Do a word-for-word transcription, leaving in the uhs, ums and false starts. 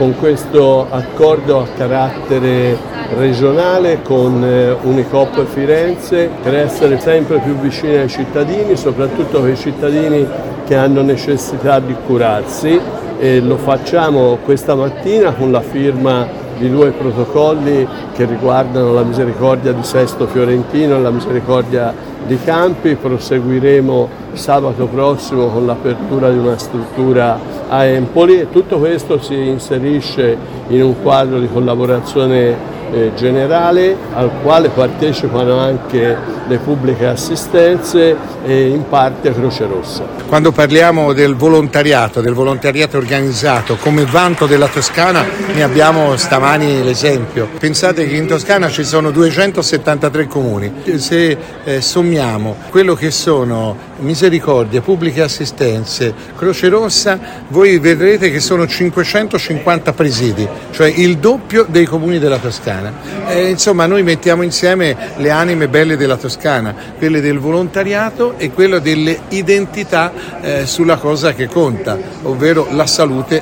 con questo accordo a carattere regionale con Unicoop Firenze per essere sempre più vicini ai cittadini, soprattutto quei cittadini che hanno necessità di curarsi, e lo facciamo questa mattina con la firma di due protocolli che riguardano la Misericordia di Sesto Fiorentino e la Misericordia di Campi. Proseguiremo sabato prossimo con l'apertura di una struttura a Empoli, e tutto questo si inserisce in un quadro di collaborazione eh, generale al quale partecipano anche le pubbliche assistenze e in parte Croce Rossa. Quando parliamo del volontariato, del volontariato organizzato come vanto della Toscana, ne abbiamo stamani l'esempio. Pensate che in Toscana ci sono duecentosettantatré comuni. Se eh, sommiamo quello che sono Misericordia, pubbliche assistenze, Croce Rossa, voi vedrete che sono cinquecentocinquanta presidi, cioè il doppio dei comuni della Toscana. E, insomma, noi mettiamo insieme le anime belle della Toscana, quelle del volontariato e quello delle identità eh, sulla cosa che conta, ovvero la salute